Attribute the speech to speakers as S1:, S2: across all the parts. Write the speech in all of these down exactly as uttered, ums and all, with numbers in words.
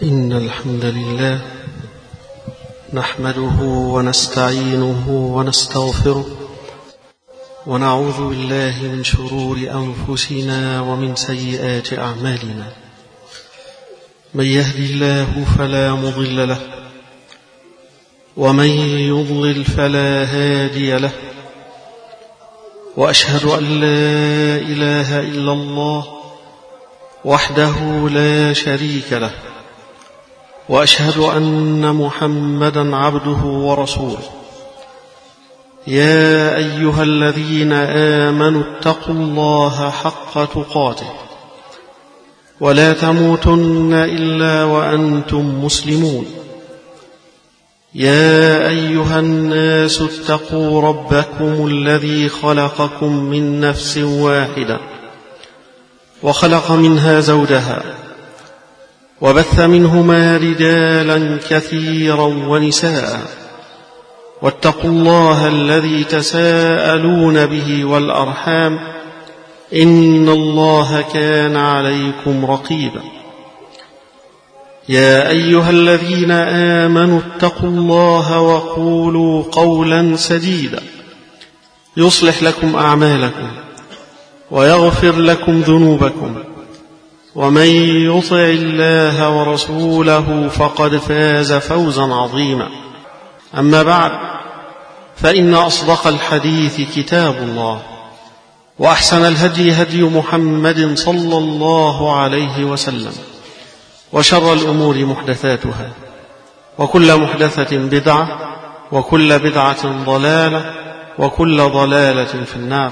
S1: إن الحمد لله نحمده ونستعينه ونستغفره ونعوذ بالله من شرور أنفسنا ومن سيئات أعمالنا. من يهدي الله فلا مضل له ومن يضلل فلا هادي له، وأشهد أن لا إله إلا الله وحده لا شريك له، وأشهد أن محمدا عبده ورسوله. يا أيها الذين آمنوا اتقوا الله حق تقاته ولا تموتن إلا وأنتم مسلمون. يا أيها الناس اتقوا ربكم الذي خلقكم من نفس واحدة وخلق منها زوجها وبث منهما رجالا كثيرا ونساء، واتقوا الله الذي تساءلون به والأرحام إن الله كان عليكم رقيبا. يا أيها الذين آمنوا اتقوا الله وقولوا قولا سديدا يصلح لكم أعمالكم ويغفر لكم ذنوبكم، ومن يطع الله ورسوله فقد فاز فوزا عظيما. أما بعد، فإن أصدق الحديث كتاب الله، وأحسن الهدي هدي محمد صلى الله عليه وسلم، وشر الأمور محدثاتها، وكل محدثة بدعة، وكل بدعة ضلالة، وكل ضلالة في النار.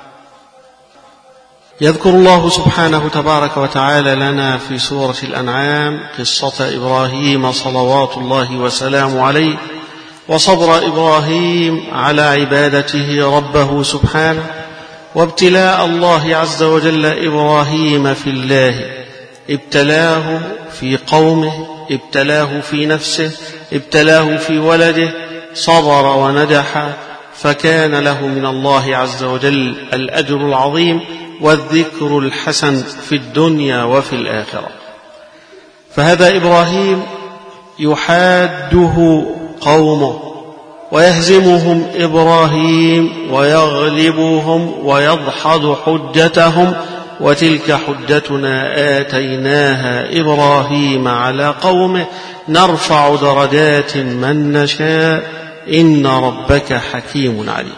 S1: يذكر الله سبحانه تبارك وتعالى لنا في سورة الأنعام قصة إبراهيم صلوات الله وسلامه عليه، وصبر إبراهيم على عبادته ربه سبحانه، وابتلاء الله عز وجل إبراهيم في الله. ابتلاه في قومه، ابتلاه في نفسه، ابتلاه في ولده، صبر ونجح، فكان له من الله عز وجل الأجر العظيم والذكر الحسن في الدنيا وفي الآخرة. فهذا إبراهيم يحاده قومه ويهزمهم إبراهيم ويغلبهم ويدحض حجتهم، وتلك حجتنا آتيناها إبراهيم على قومه نرفع درجات من نشاء إن ربك حكيم عليم.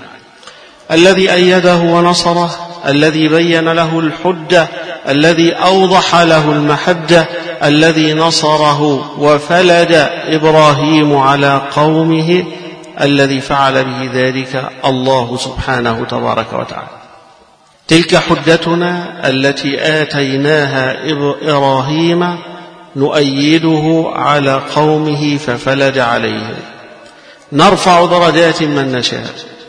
S1: الذي أيده ونصره، الذي بين له الحجة، الذي أوضح له المحجة، الذي نصره وفلد إبراهيم على قومه، الذي فعل به ذلك الله سبحانه تبارك وتعالى. تلك حجتنا التي آتيناها إبراهيم نؤيده على قومه ففلد عليهم. نرفع درجات من نشاء،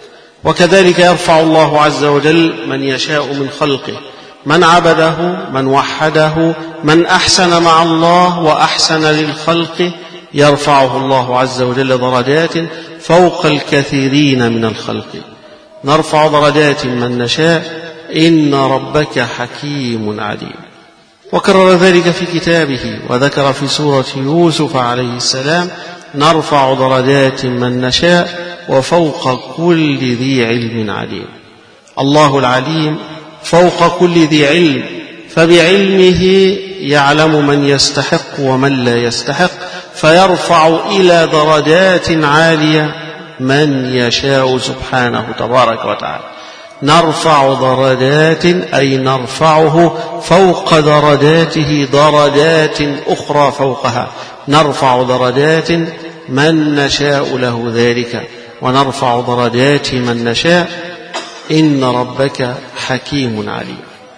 S1: وكذلك يرفع الله عز وجل من يشاء من خلقه، من عبده، من وحده، من أحسن مع الله وأحسن للخلق، يرفعه الله عز وجل درجات فوق الكثيرين من الخلق. نرفع درجات من نشاء إن ربك حكيم عليم. وكرر ذلك في كتابه، وذكر في سورة يوسف عليه السلام: نرفع درجات من نشاء وفوق كل ذي علم عليم. الله العليم فوق كل ذي علم، فبعلمه يعلم من يستحق ومن لا يستحق، فيرفع إلى درجات عالية من يشاء سبحانه تبارك وتعالى. نرفع درجات أي نرفعه فوق درجاته درجات أخرى فوقها. نرفع درجات من نشاء له ذلك، ونرفع درجات من نشاء إن ربك حكيم عليم.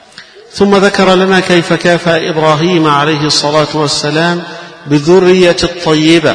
S1: ثم ذكر لنا كيف كافأ إبراهيم عليه الصلاة والسلام بالذرية الطيبة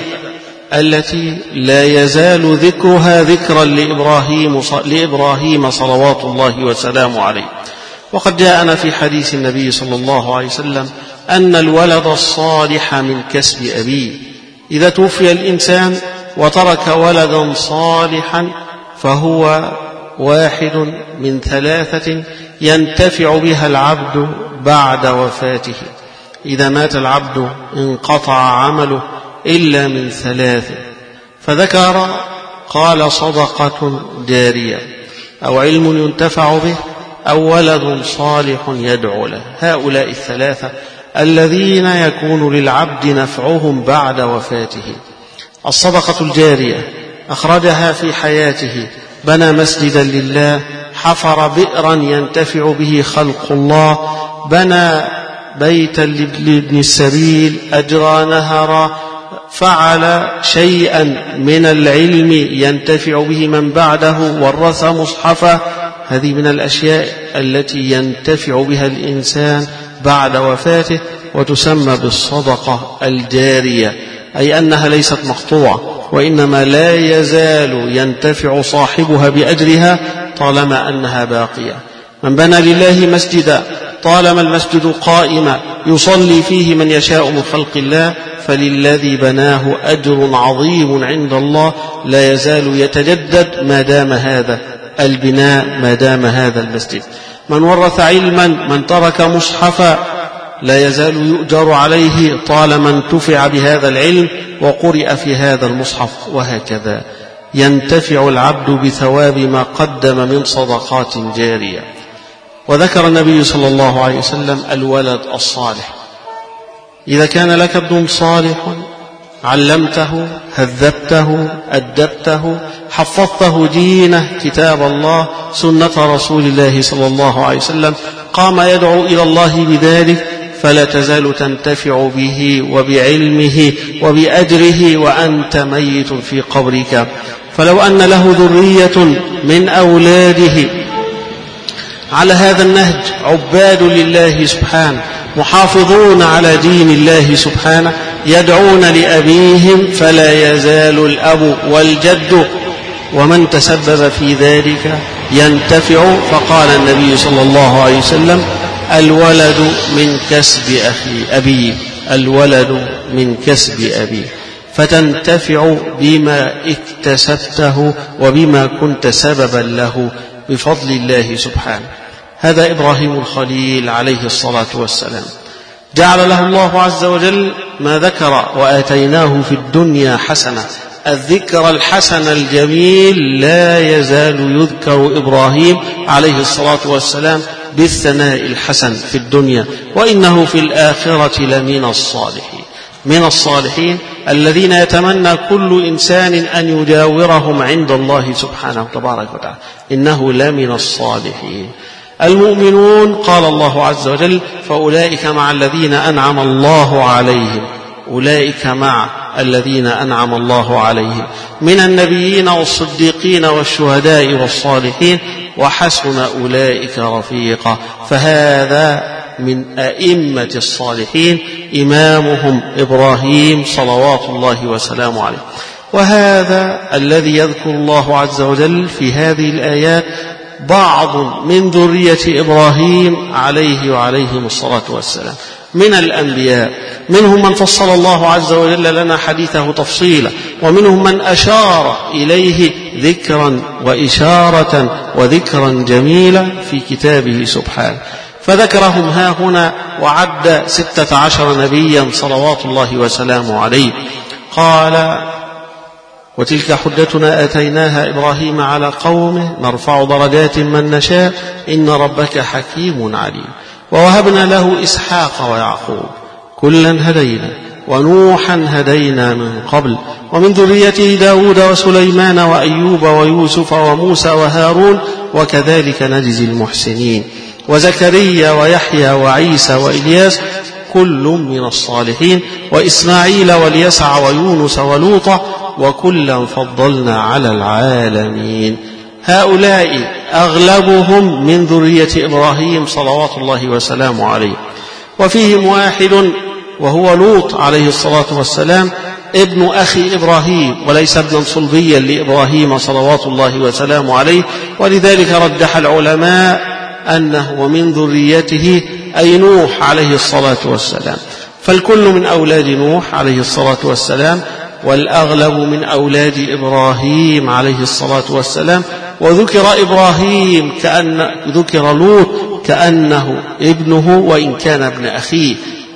S1: التي لا يزال ذكرها ذكرا لإبراهيم, لإبراهيم صلوات الله وسلامه عليه. وقد جاءنا في حديث النبي صلى الله عليه وسلم أن الولد الصالح من كسب أبيه. إذا توفي الإنسان وترك ولدا صالحا فهو واحد من ثلاثة ينتفع بها العبد بعد وفاته. إذا مات العبد انقطع عمله إلا من ثلاث، فذكر قال صدقة جارية أو علم ينتفع به أو ولد صالح يدعو له. هؤلاء الثلاثة الذين يكون للعبد نفعهم بعد وفاته. الصدقة الجارية أخرجها في حياته، بنى مسجدا لله، حفر بئرا ينتفع به خلق الله، بنى بيتا لابن السبيل، أجرى نهرا، فعل شيئا من العلم ينتفع به من بعده، ورث مصحفا. هذه من الأشياء التي ينتفع بها الإنسان بعد وفاته، وتسمى بالصدقة الجارية، أي أنها ليست مقطوعة، وإنما لا يزال ينتفع صاحبها بأجرها طالما أنها باقية. من بنى لله مسجدا طالما المسجد قائما يصلي فيه من يشاء من خلق الله، فللذي بناه أجر عظيم عند الله لا يزال يتجدد ما دام هذا البناء، ما دام هذا المسجد. من ورث علما، من ترك مصحفا، لا يزال يؤجر عليه طالما انتفع بهذا العلم وقرئ في هذا المصحف، وهكذا ينتفع العبد بثواب ما قدم من صدقات جارية. وذكر النبي صلى الله عليه وسلم الولد الصالح. إذا كان لك ابن صالح علمته، هذبته، أدبته، حفظته دينه، كتاب الله، سنة رسول الله صلى الله عليه وسلم، قام يدعو إلى الله بذلك، فلا تزال تنتفع به وبعلمه وبأجره وأنت ميت في قبرك. فلو أن له ذرية من أولاده على هذا النهج، عباد لله سبحانه، محافظون على دين الله سبحانه، يدعون لأبيهم، فلا يزال الأب والجد ومن تسبب في ذلك ينتفع. فقال النبي صلى الله عليه وسلم: الولد من كسب أخي أبيه، الولد من كسب أبيه، فتنتفع بما اكتسبته وبما كنت سببا له بفضل الله سبحانه. هذا إبراهيم الخليل عليه الصلاة والسلام، جعل له الله عز وجل ما ذكر: وآتيناه في الدنيا حسنة. الذكر الحسن الجميل لا يزال يذكر إبراهيم عليه الصلاة والسلام بالثناء الحسن في الدنيا، وإنه في الآخرة لمن الصالحين، من الصالحين الذين يتمنى كل إنسان أن يجاورهم عند الله سبحانه تبارك وتعالى، إنه لمن الصالحين. المؤمنون قال الله عز وجل: فأولئك مع الذين أنعم الله عليهم، أولئك مع الذين أنعم الله عليهم من النبيين والصديقين والشهداء والصالحين، وحسن أولئك رفيقا. فهذا من أئمة الصالحين، إمامهم إبراهيم صلوات الله وسلامه عليه. وهذا الذي يذكر الله عز وجل في هذه الآيات بعض من ذرية إبراهيم عليه وعليهم الصلاة والسلام من الأنبياء. منهم من فصل الله عز وجل لنا حديثه تفصيلا، ومنهم من أشار إليه ذكرا وإشارة وذكرا جميلا في كتابه سبحانه، فذكرهم ها هنا وعد ستة عشر نبيا صلوات الله وسلامه عليه. قال: وتلك حجتنا آتيناها إبراهيم على قومه نرفع درجات من نشاء إن ربك حكيم عليم. ووهبنا له إسحاق ويعقوب كلا هدينا ونوحا هدينا من قبل ومن ذريته داود وسليمان وأيوب ويوسف وموسى وهارون وكذلك نجزي المحسنين وزكريا ويحيى وعيسى وإلياس كل من الصالحين وإسماعيل واليسع ويونس ولوطا وكلا فضلنا على العالمين. هؤلاء أغلبهم من ذرية إبراهيم صلوات الله وسلامه عليه، وفيهم واحد وهو لوط عليه الصلاة والسلام ابن أخي إبراهيم، وليس ابنا صلبيا لإبراهيم صلوات الله وسلامه عليه، ولذلك رجح العلماء أنه من ذريته أي نوح عليه الصلاة والسلام. فالكل من أولاد نوح عليه الصلاة والسلام، والأغلب من أولاد إبراهيم عليه الصلاة والسلام. وذكر إبراهيم كأن ذكر لوط كأنه ابنه وإن كان ابن أخيه،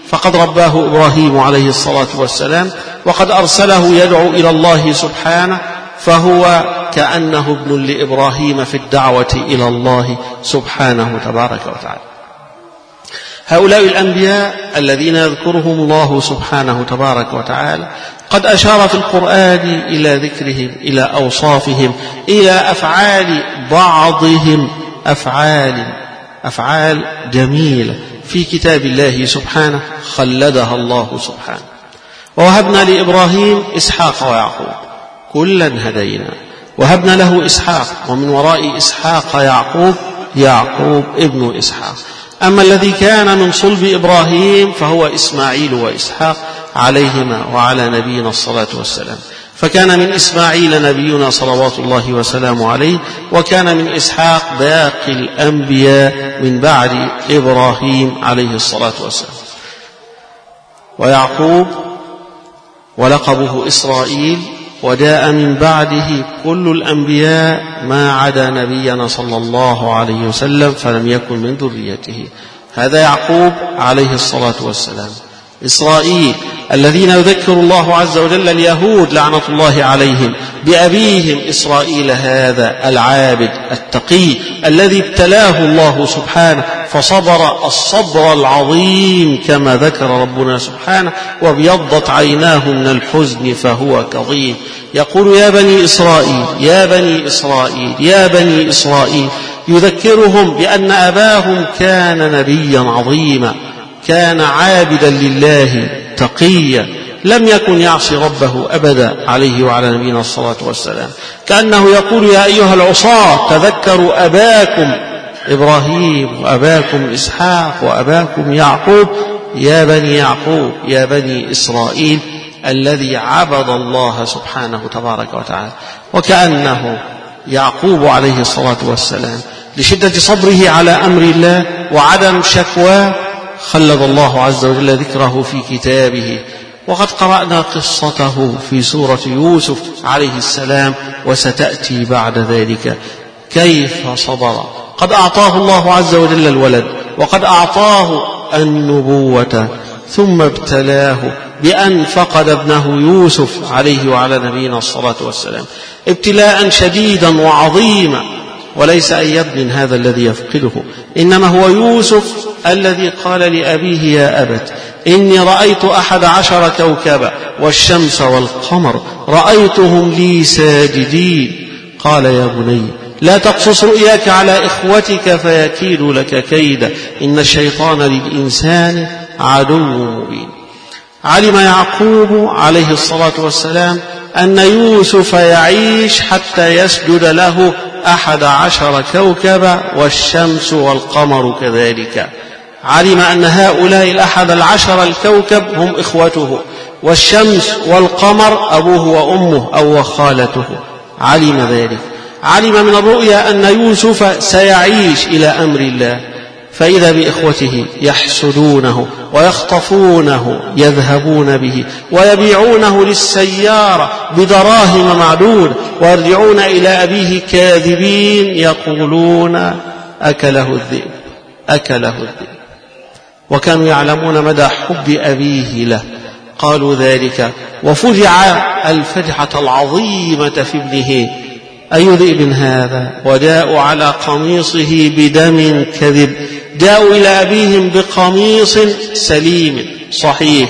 S1: فقد رباه إبراهيم عليه الصلاة والسلام، وقد أرسله يدعو إلى الله سبحانه، فهو كأنه ابن لإبراهيم في الدعوة إلى الله سبحانه تبارك وتعالى. هؤلاء الأنبياء الذين يذكرهم الله سبحانه تبارك وتعالى قد أشار في القرآن إلى ذكرهم، إلى أوصافهم، إلى أفعال بعضهم، أفعال أفعال جميلة في كتاب الله سبحانه خلدها الله سبحانه. ووهبنا لإبراهيم إسحاق ويعقوب كلا هدينا، وهبنا له إسحاق، ومن وراء إسحاق يعقوب، يعقوب ابن إسحاق. أما الذي كان من صلب إبراهيم فهو إسماعيل وإسحاق عليهما وعلى نبينا الصلاة والسلام. فكان من إسماعيل نبينا صلوات الله وسلامه عليه، وكان من إسحاق باقي الأنبياء من بعد إبراهيم عليه الصلاة والسلام. ويعقوب ولقبه إسرائيل، وجاء من بعده كل الأنبياء ما عدا نبينا صلى الله عليه وسلم فلم يكن من ذريته. هذا يعقوب عليه الصلاة والسلام. إسرائيل الذين يذكر الله عز وجل اليهود لعنة الله عليهم بأبيهم إسرائيل، هذا العابد التقي الذي ابتلاه الله سبحانه فصبر الصبر العظيم كما ذكر ربنا سبحانه، وابيضت عيناه من الحزن فهو كظيم. يقول يا بني إسرائيل يا بني إسرائيل يا بني إسرائيل، يذكرهم بأن أباهم كان نبيا عظيما، كان عابدا لله تقيا، لم يكن يعصي ربه أبدا عليه وعلى نبينا الصلاة والسلام. كأنه يقول يا أيها العصاة تذكروا أباكم إبراهيم وأباكم إسحاق وأباكم يعقوب، يا بني يعقوب يا بني إسرائيل الذي عبد الله سبحانه تبارك وتعالى. وكأنه يعقوب عليه الصلاة والسلام لشدة صبره على أمر الله وعدم شكواه خلد الله عز وجل ذكره في كتابه. وقد قرأنا قصته في سورة يوسف عليه السلام، وستأتي بعد ذلك كيف صبر. قد أعطاه الله عز وجل الولد، وقد أعطاه النبوة، ثم ابتلاه بأن فقد ابنه يوسف عليه وعلى نبينا الصلاة والسلام ابتلاء شديدا وعظيما. وليس أي ابن هذا الذي يفقده، إنما هو يوسف الذي قال لأبيه يا أبت إني رأيت أحد عشر كوكبا والشمس والقمر رأيتهم لي ساجدين. قال يا بني لا تقصص رؤياك على إخوتك فيكيدوا لك كيدا إن الشيطان للإنسان عدو مبين. علم يعقوب عليه الصلاة والسلام أن يوسف يعيش حتى يسجد له أحد عشر كوكبا والشمس والقمر كذلك. علم أن هؤلاء الأحد العشر الكوكب هم إخوته، والشمس والقمر أبوه وأمه أو خالته. علم ذلك. علم من الرؤيا أن يوسف سيعيش إلى أمر الله، فإذا بإخوته يحسدونه ويخطفونه يذهبون به ويبيعونه للسيارة بدراهم معدودة، ويرجعون إلى أبيه كاذبين يقولون أكله الذئب أكله الذئب. وكانوا يعلمون مدى حب أبيه له، قالوا ذلك وفجع الفجعة العظيمة في ابنه أي ذئب هذا، وجاءوا على قميصه بدم كذب. جاءوا إلى أبيهم بقميص سليم صحيح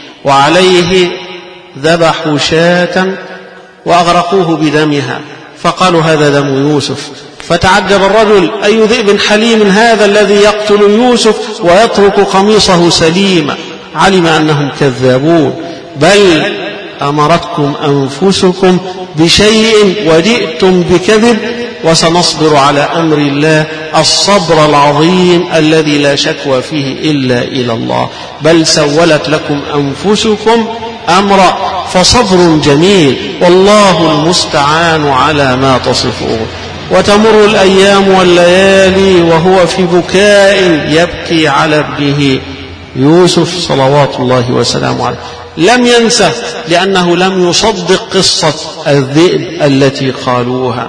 S1: وعليه ذبحوا شاة وأغرقوه بدمها، فقالوا هذا دم يوسف. فتعجب الرجل أي ذئب حليم هذا الذي يقتل يوسف ويترك قميصه سليما. علم أنهم كذابون، بل أمرتكم أنفسكم بشيء وجئتم بكذب وسنصبر على أمر الله الصبر العظيم الذي لا شكوى فيه إلا إلى الله، بل سولت لكم أنفسكم أمرا فصبر جميل والله المستعان على ما تصفون. وتمر الأيام والليالي وهو في بكاء يبكي على ابنه يوسف صلوات الله وسلامه عليه. لم ينسى لأنه لم يصدق قصة الذئب التي قالوها،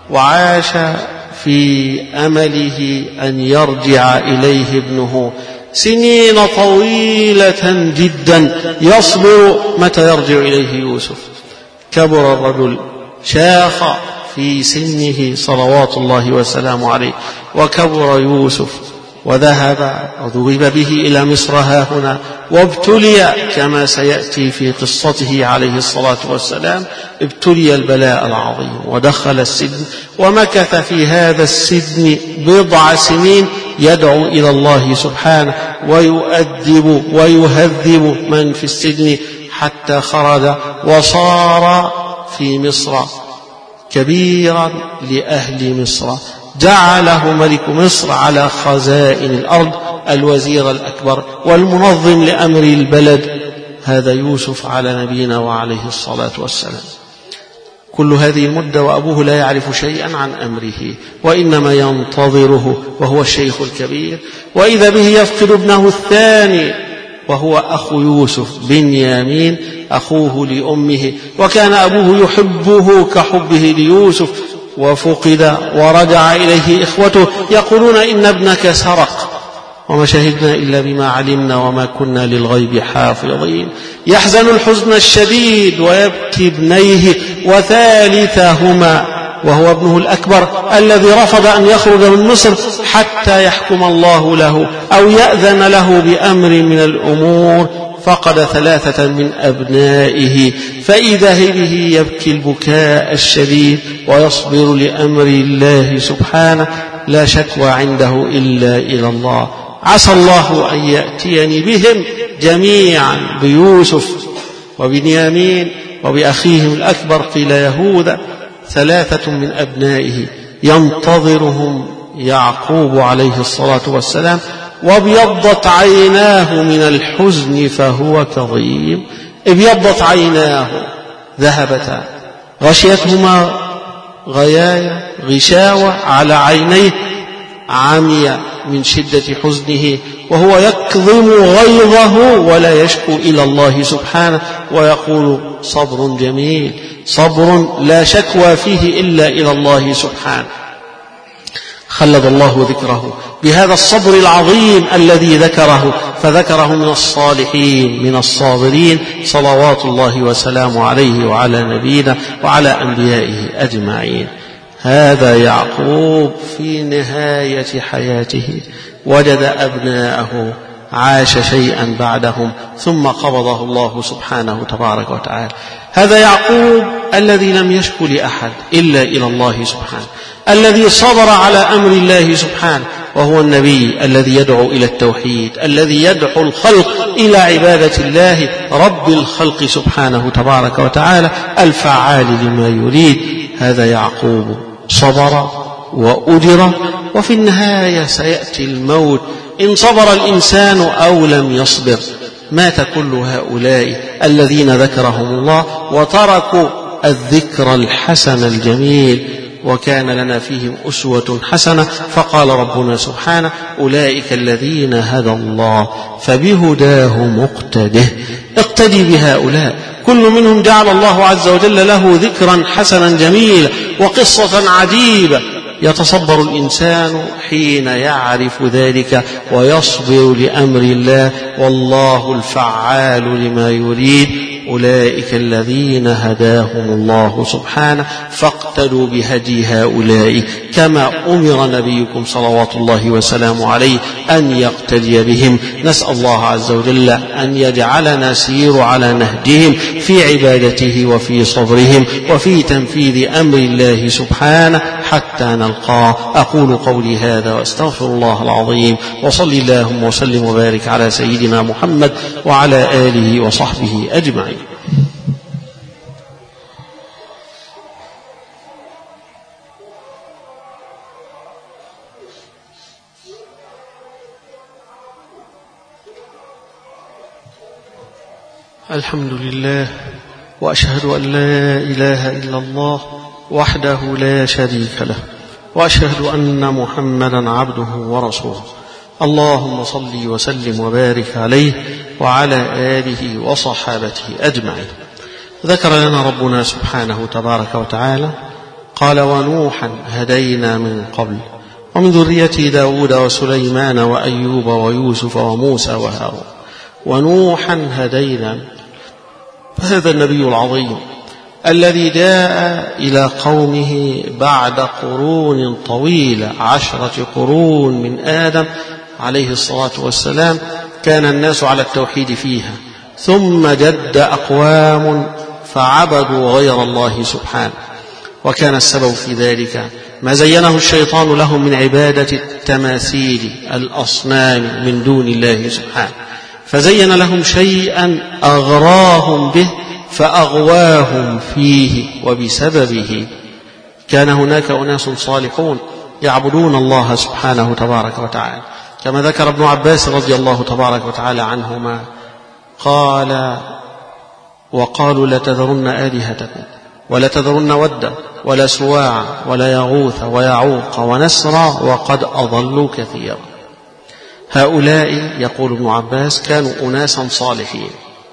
S1: وعاش في أمله أن يرجع إليه ابنه سنين طويلة جدا يصبر متى يرجع إليه يوسف. كبر الرجل، شاخ في سنه صلوات الله وسلامه عليه، وكبر يوسف وذهب وذهب به إلى مصر هاهنا، وابتلي كما سيأتي في قصته عليه الصلاة والسلام. ابتلي البلاء العظيم ودخل السجن، ومكث في هذا السجن بضع سنين يدعو إلى الله سبحانه ويؤدب ويهذب من في السجن، حتى خرج وصار في مصر كبيرا لأهل مصر. جعله ملك مصر على خزائن الأرض الوزير الأكبر والمنظم لأمر البلد. هذا يوسف على نبينا وعليه الصلاة والسلام. كل هذه المدة وأبوه لا يعرف شيئا عن أمره، وإنما ينتظره وهو الشيخ الكبير. وإذا به يفقد ابنه الثاني وهو أخو يوسف بنيامين أخوه لأمه، وكان أبوه يحبه كحبه ليوسف، وفقد ورجع إليه إخوته يقولون إن ابنك سرق، وما شهدنا إلا بما علمنا وما كنا للغيب حافظين. يحزن الحزن الشديد ويبكي ابنيه وثالثهما وهو ابنه الأكبر الذي رفض أن يخرج من مصر حتى يحكم الله له أو يأذن له بأمر من الأمور. فقد ثلاثة من أبنائه، فإذا به يبكي البكاء الشديد ويصبر لأمر الله سبحانه، لا شكوى عنده إلا إلى الله. عسى الله أن يأتيني بهم جميعا، بيوسف وبنيامين وبأخيهم الأكبر قيل يهوذا، ثلاثة من أبنائه ينتظرهم يعقوب عليه الصلاة والسلام، وابيضت عيناه من الحزن فهو كظيم. ابيضت عيناه، ذهبتا، غشيتهما غيايا غشاوة على عينيه، عمي من شدة حزنه، وهو يكظم غيظه ولا يشكو إلى الله سبحانه، ويقول صبر جميل، صبر لا شكوى فيه إلا إلى الله سبحانه. خلد الله ذكره بهذا الصبر العظيم الذي ذكره، فذكره من الصالحين من الصابرين صلوات الله وسلامه عليه وعلى نبينا وعلى أنبيائه أجمعين. هذا يعقوب في نهاية حياته وجد أبناءه، عاش شيئا بعدهم ثم قبضه الله سبحانه تبارك وتعالى. هذا يعقوب الذي لم يشكو لأحد إلا إلى الله سبحانه، الذي صبر على أمر الله سبحانه، وهو النبي الذي يدعو إلى التوحيد، الذي يدعو الخلق إلى عبادة الله رب الخلق سبحانه تبارك وتعالى الفعال لما يريد. هذا يعقوب صبر وأجر، وفي النهاية سيأتي الموت إن صبر الإنسان أو لم يصبر. مات كل هؤلاء الذين ذكرهم الله وتركوا الذكر الحسن الجميل، وكان لنا فيهم أسوة حسنة. فقال ربنا سبحانه: أولئك الذين هدى الله فبهداه مقتده. اقتدي بهؤلاء، كل منهم جعل الله عز وجل له ذكرا حسنا جميلا وقصة عجيبة يتصبر الإنسان حين يعرف ذلك ويصبر لأمر الله، والله الفعال لما يريد. أولئك الذين هداهم الله سبحانه فاقتدوا بهدي هؤلاء، كما أمر نبيكم صلوات الله وسلامه عليه أن يقتدي بهم. نسأل الله عز وجل أن يجعلنا سير على نهجهم في عبادته وفي صبرهم وفي تنفيذ أمر الله سبحانه حتى نلقاه. أقول قولي هذا وأستغفر الله العظيم، وصلي اللهم وسلم وبارك على سيدنا محمد وعلى آله وصحبه أجمعين. الحمد لله، وأشهد أن لا إله إلا الله وحده لا شريك له، وأشهد أن محمدا عبده ورسوله. اللهم صل وسلم وبارك عليه وعلى آله وصحابته أجمعين. ذكر لنا ربنا سبحانه تبارك وتعالى قال: ونوحا هدينا من قبل ومن ذريته داود وسليمان وأيوب ويوسف وموسى وهارون ونوحا هدينا. هذا النبي العظيم الذي جاء إلى قومه بعد قرون طويلة، عشرة قرون من آدم عليه الصلاة والسلام، كان الناس على التوحيد فيها، ثم جد أقوام فعبدوا غير الله سبحانه، وكان السبب في ذلك ما زينه الشيطان لهم من عبادة التماثيل الأصنام من دون الله سبحانه، فزين لهم شيئا أغراهم به فأغواهم فيه، وبسببه كان هناك أناس صالحون يعبدون الله سبحانه تبارك وتعالى، كما ذكر ابن عباس رضي الله تبارك وتعالى عنهما قال: وقالوا لتذرن آلهتكم ولا تذرن ودا ولا سواع ولا يغوث ويعوق ونسرا وقد أضلوا كثيرا. هؤلاء يقول ابن عباس كانوا أناسا صالحين،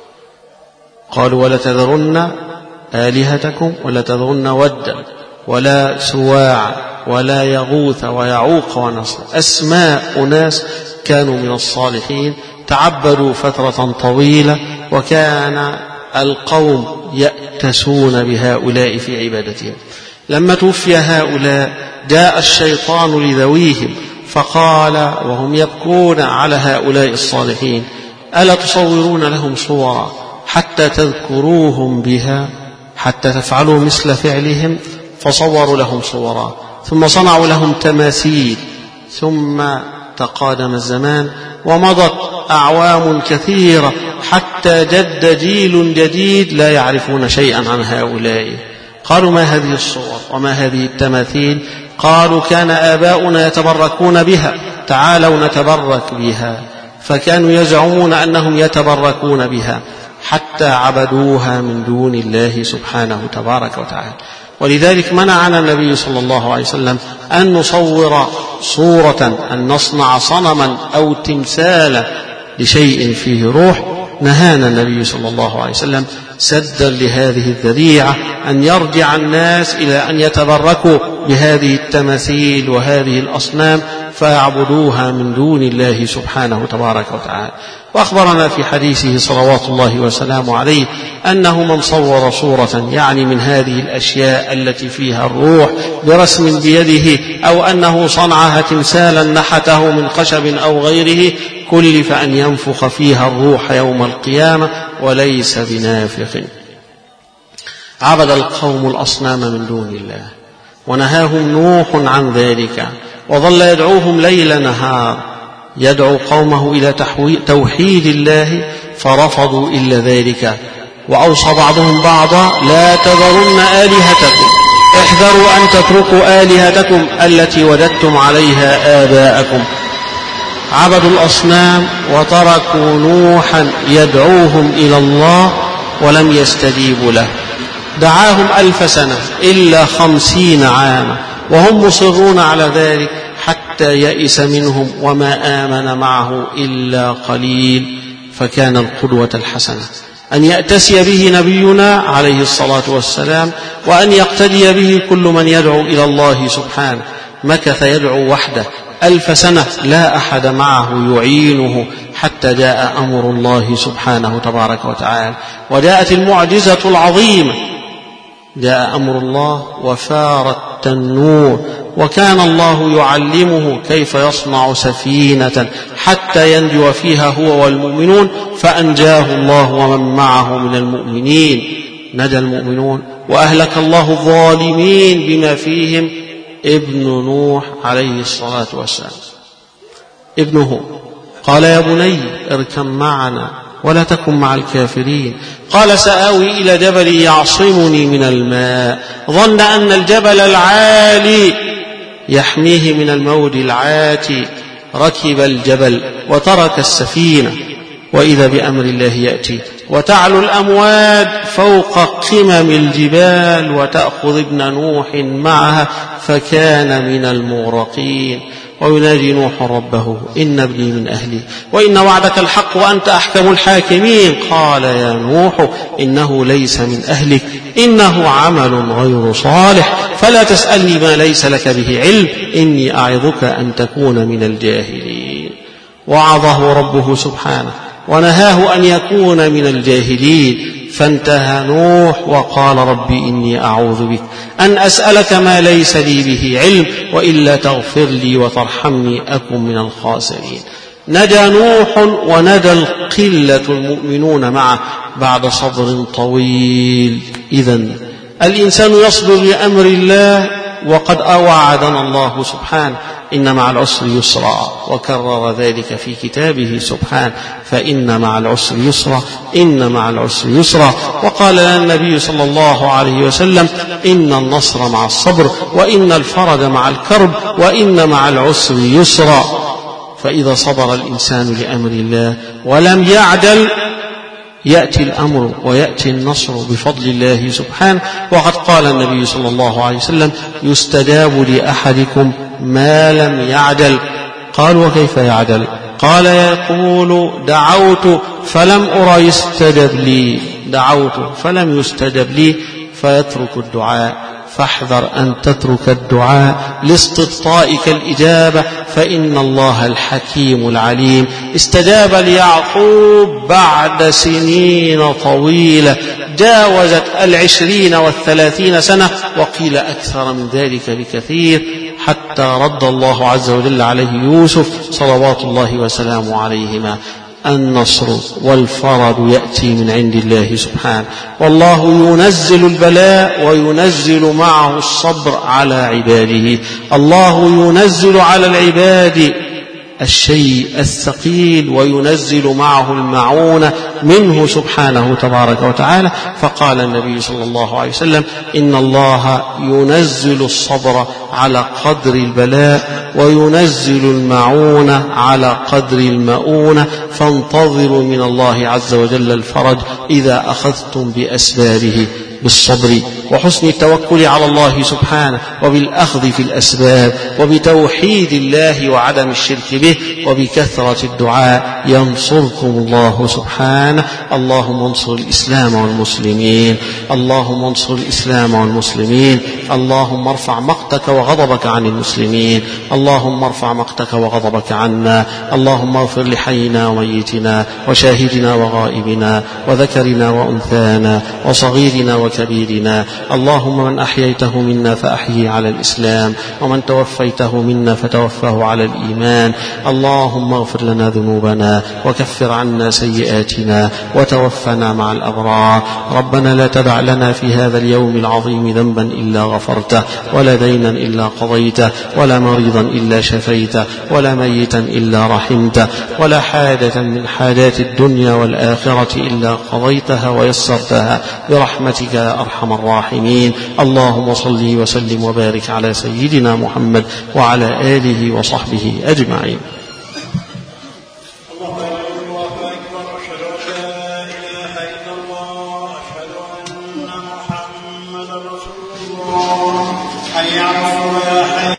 S1: قالوا ولا تذرن آلهتكم ولا تذرن ودا ولا سواع ولا يغوث ويعوق ونسرا، أسماء أناس كانوا من الصالحين تعبدوا فترة طويلة، وكان القوم يأتسون بهؤلاء في عبادتهم. لما توفي هؤلاء جاء الشيطان لذويهم فقال وهم يبكون على هؤلاء الصالحين: ألا تصورون لهم صورا حتى تذكروهم بها، حتى تفعلوا مثل فعلهم؟ فصوروا لهم صورا، ثم صنعوا لهم تماثيل، ثم تقادم الزمان ومضت أعوام كثيرة حتى جد جيل جديد لا يعرفون شيئا عن هؤلاء. قالوا: ما هذه الصور وما هذه التماثيل؟ قالوا: كان آباؤنا يتبركون بها، تعالوا نتبرك بها. فكانوا يزعمون أنهم يتبركون بها حتى عبدوها من دون الله سبحانه تبارك وتعالى. ولذلك منعنا النبي صلى الله عليه وسلم أن نصور صورة، أن نصنع صنما أو تمثالا لشيء فيه روح. نهانا النبي صلى الله عليه وسلم سدا لهذه الذريعة أن يرجع الناس إلى أن يتبركوا بهذه التماثيل وهذه الأصنام فيعبدوها من دون الله سبحانه تبارك وتعالى. وأخبرنا في حديثه صلوات الله وسلامه عليه أنه من صور صورة يعني من هذه الأشياء التي فيها الروح برسم بيده، أو أنه صنعها تمثالا نحته من خشب أو غيره، كلف أن ينفخ فيها الروح يوم القيامة وليس بنافخ. عبد القوم الأصنام من دون الله، ونهاهم نوح عن ذلك، وظل يدعوهم ليل نهار، يدعو قومه إلى توحيد الله فرفضوا إلا ذلك. وأوصى بعضهم بعضا: لا تذرن آلهتكم، احذروا أن تتركوا آلهتكم التي وددتم عليها آباءكم. عبدوا الأصنام وتركوا نوحا يدعوهم إلى الله ولم يستجيبوا له. دعاهم ألف سنة إلا خمسين عاما وهم مصرون على ذلك، حتى يئس منهم وما آمن معه إلا قليل. فكان القدوة الحسنة أن يأتسي به نبينا عليه الصلاة والسلام، وأن يقتدي به كل من يدعو إلى الله سبحانه. مكث يدعو وحده ألف سنة لا أحد معه يعينه، حتى جاء أمر الله سبحانه تبارك وتعالى، وجاءت المعجزة العظيمة. جاء أمر الله وفار التنور، وكان الله يعلمه كيف يصنع سفينة حتى ينجو فيها هو والمؤمنون، فأنجاه الله ومن معه من المؤمنين. نجا المؤمنون وأهلك الله الظالمين بما فيهم ابن نوح عليه الصلاة والسلام. ابنه قال: يا بني اركب معنا ولا تكن مع الكافرين. قال: سآوي إلى جبل يعصمني من الماء. ظن أن الجبل العالي يحميه من الموج العاتي، ركب الجبل وترك السفينة، وإذا بأمر الله يأتي وتعلو الأمواج فوق قمم الجبال وتأخذ ابن نوح معها، فكان من المغرقين. وينادي نوح ربه إن ابني من أهلي وإن وعدك الحق وأنت أحكم الحاكمين. قال يا نوح إنه ليس من أهلك إنه عمل غير صالح فلا تسألني ما ليس لك به علم إني أعظك أن تكون من الجاهلين. وعظه ربه سبحانه ونهاه أن يكون من الجاهلين، فانتهى نوح وقال رب إني أعوذ بك أن أسألك ما ليس لي به علم وإلا تغفر لي وترحمني أكن من الخاسرين. ندى نوح وندى القلة المؤمنون معه بعد صبر طويل. إذن الإنسان يصبر لأمر الله وقد أوعدنا الله سبحانه إن مع العسر يسرا، وكرر ذلك في كتابه سبحانه فإن مع العسر يسرا إن مع العسر يسرا. وقال لنا النبي صلى الله عليه وسلم إن النصر مع الصبر وإن الفرج مع الكرب وإن مع العسر يسرا. فإذا صبر الإنسان لأمر الله ولم يعدل يأتي الأمر ويأتي النصر بفضل الله سبحانه. وقد قال النبي صلى الله عليه وسلم يستجاب لأحدكم ما لم يعدل. قال وكيف يعدل؟ قال يقول دعوت فلم أرى يستجب لي دعوت فلم يستجب لي فيترك الدعاء. فاحذر أن تترك الدعاء لاستبطائك الإجابة فإن الله الحكيم العليم استجاب ليعقوب بعد سنين طويلة جاوزت العشرين والثلاثين سنة وقيل أكثر من ذلك بكثير، حتى رد الله عز وجل عليه يوسف صلوات الله وسلامه عليهما. النصر والفرج يأتي من عند الله سبحانه، والله ينزل البلاء وينزل معه الصبر على عباده. الله ينزل على العباد الشيء الثقيل وينزل معه المعونة منه سبحانه تبارك وتعالى. فقال النبي صلى الله عليه وسلم إن الله ينزل الصبر على قدر البلاء وينزل المعونة على قدر المؤونة، فانتظروا من الله عز وجل الفرج إذا أخذتم بأسبابه بالصبر وحسن التوكل على الله سبحانه وبالأخذ في الأسباب وبتوحيد الله وعدم الشرك به وبكثرة الدعاء ينصركم الله سبحانه. اللهم انصر الإسلام والمسلمين اللهم انصر الإسلام والمسلمين اللهم ارفع مقتك وغضبك عن المسلمين اللهم ارفع مقتك وغضبك عنا. اللهم اغفر لحينا وميتنا وشاهدنا وغائبنا وذكرنا وأنثانا وصغيرنا وكبيرنا. اللهم من أحييته منا فأحيه على الإسلام ومن توفيته منا فتوفه على الإيمان. اللهم اغفر لنا ذنوبنا وكفر عنا سيئاتنا وتوفنا مع الأبرار. ربنا لا تدع لنا في هذا اليوم العظيم ذنبا إلا غفرته ولا دينا إلا قضيته ولا مريضا إلا شفيته ولا ميتا إلا رحمته ولا حاجة من حاجات الدنيا والآخرة إلا قضيتها ويسرتها برحمتك يا أرحم الراحمين. اللهم صل وسلم وبارك على سيدنا محمد وعلى آله وصحبه أجمعين.
S2: حي على الصلاة.